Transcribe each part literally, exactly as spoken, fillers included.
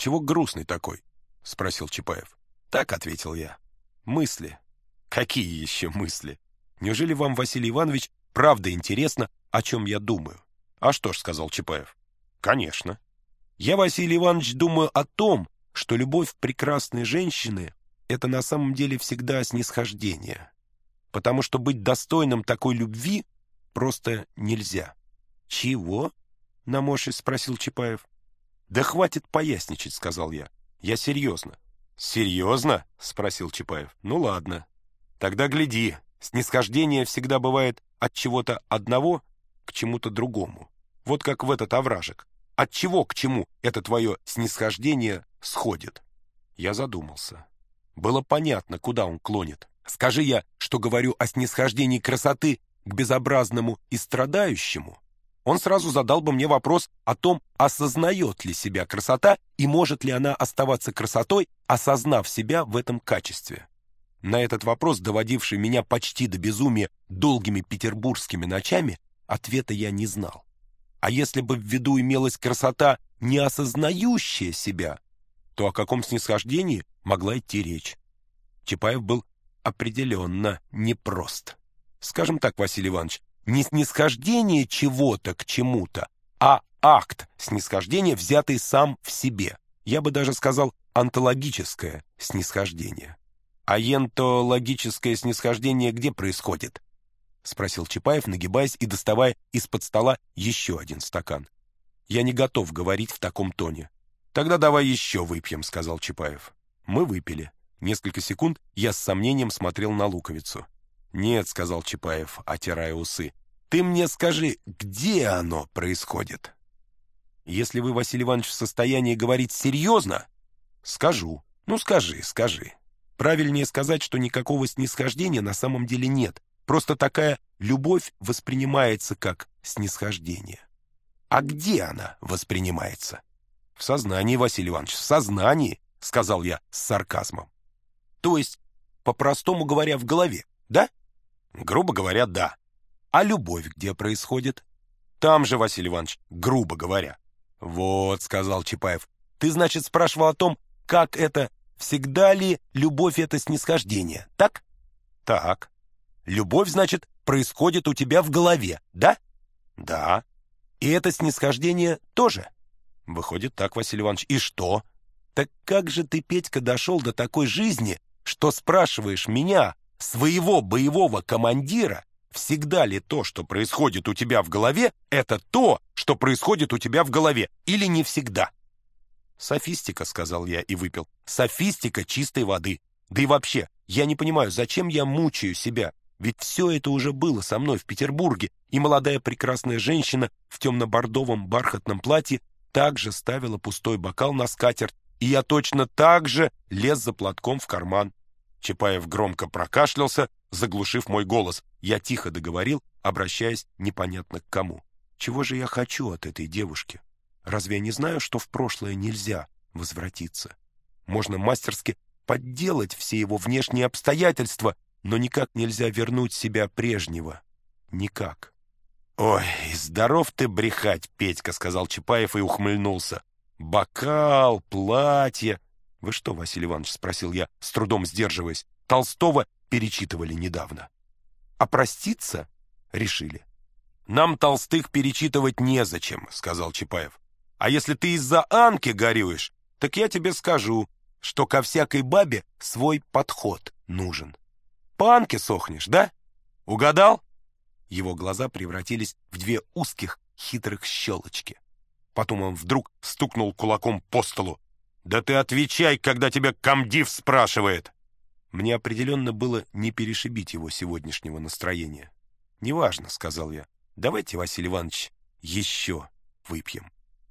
«Чего грустный такой?» — спросил Чапаев. «Так», — ответил я. «Мысли». «Какие еще мысли? Неужели вам, Василий Иванович, правда интересно, о чем я думаю?» «А что ж», — сказал Чапаев. «Конечно. Я, Василий Иванович, думаю о том, что любовь прекрасной женщины — это на самом деле всегда снисхождение, потому что быть достойным такой любви просто нельзя». «Чего?» — наморщись спросил Чапаев. «Да хватит поясничать», — сказал я. «Я серьезно». «Серьезно?» — спросил Чапаев. «Ну ладно. Тогда гляди, снисхождение всегда бывает от чего-то одного к чему-то другому. Вот как в этот овражек. От чего к чему это твое снисхождение сходит?» Я задумался. Было понятно, куда он клонит. Скажи я, что говорю о снисхождении красоты к безобразному и страдающему, он сразу задал бы мне вопрос о том, осознает ли себя красота и может ли она оставаться красотой, осознав себя в этом качестве. На этот вопрос, доводивший меня почти до безумия долгими петербургскими ночами, ответа я не знал. А если бы в виду имелась красота, не осознающая себя, то о каком снисхождении могла идти речь? Чапаев был определенно непрост. Скажем так, Василий Иванович, не снисхождение чего-то к чему-то, а акт снисхождения, взятый сам в себе. Я бы даже сказал онтологическое снисхождение. «А ентологическое снисхождение где происходит?» — спросил Чапаев, нагибаясь и доставая из-под стола еще один стакан. «Я не готов говорить в таком тоне». «Тогда давай еще выпьем», — сказал Чапаев. Мы выпили. Несколько секунд я с сомнением смотрел на луковицу. «Нет», — сказал Чапаев, отирая усы, — «ты мне скажи, где оно происходит?» «Если вы, Василий Иванович, в состоянии говорить серьезно, скажу. Ну, скажи, скажи. Правильнее сказать, что никакого снисхождения на самом деле нет. Просто такая любовь воспринимается как снисхождение». «А где она воспринимается?» «В сознании, Василий Иванович, в сознании», — сказал я с сарказмом. «То есть, по-простому говоря, в голове, да?» «Грубо говоря, да». «А любовь где происходит?» «Там же, Василий Иванович, грубо говоря». «Вот», — сказал Чапаев, — «ты, значит, спрашивал о том, как это, всегда ли любовь — это снисхождение, так?» «Так». «Любовь, значит, происходит у тебя в голове, да?» «Да». «И это снисхождение тоже?» «Выходит так, Василий Иванович. И что?» «Так как же ты, Петька, дошел до такой жизни, что спрашиваешь меня, своего боевого командира, всегда ли то, что происходит у тебя в голове, это то, что происходит у тебя в голове, или не всегда?» «Софистика», — сказал я и выпил. «Софистика чистой воды. Да и вообще, я не понимаю, зачем я мучаю себя? Ведь все это уже было со мной в Петербурге, и молодая прекрасная женщина в темно-бордовом бархатном платье также ставила пустой бокал на скатерть, и я точно так же лез за платком в карман». Чапаев громко прокашлялся, заглушив мой голос. Я тихо договорил, обращаясь непонятно к кому. «Чего же я хочу от этой девушки? Разве я не знаю, что в прошлое нельзя возвратиться? Можно мастерски подделать все его внешние обстоятельства, но никак нельзя вернуть себя прежнего. Никак». «Ой, здоров ты брехать, Петька», — сказал Чапаев и ухмыльнулся. «Бокал, платье». «Вы что, Василий Иванович?» — спросил я, с трудом сдерживаясь. «Толстого перечитывали недавно». «А проститься?» — решили. «Нам Толстых перечитывать незачем», — сказал Чапаев. «А если ты из-за Анки горюешь, так я тебе скажу, что ко всякой бабе свой подход нужен. По Анке сохнешь, да? Угадал?» Его глаза превратились в две узких хитрых щелочки. Потом он вдруг стукнул кулаком по столу. «Да ты отвечай, когда тебя комдив спрашивает!» Мне определенно было не перешибить его сегодняшнего настроения. «Неважно», — сказал я. «Давайте, Василий Иванович, еще выпьем».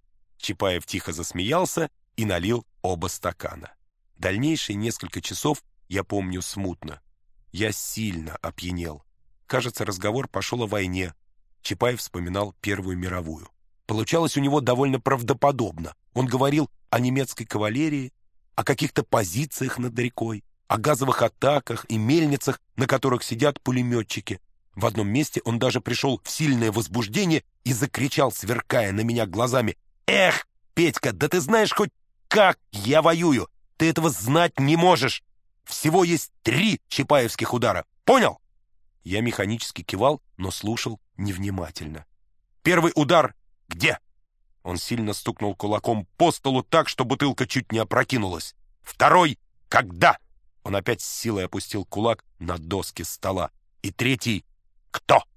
Чапаев тихо засмеялся и налил оба стакана. Дальнейшие несколько часов я помню смутно. Я сильно опьянел. Кажется, разговор пошел о войне. Чапаев вспоминал Первую мировую. Получалось у него довольно правдоподобно. Он говорил о немецкой кавалерии, о каких-то позициях над рекой, о газовых атаках и мельницах, на которых сидят пулеметчики. В одном месте он даже пришел в сильное возбуждение и закричал, сверкая на меня глазами: «Эх, Петька, да ты знаешь хоть как я воюю. Ты этого знать не можешь. Всего есть три чапаевских удара. Понял? Я механически кивал, но слушал невнимательно. Первый удар где? Он сильно стукнул кулаком по столу так, что бутылка чуть не опрокинулась. Второй когда? Он опять с силой опустил кулак на доски стола. И третий кто?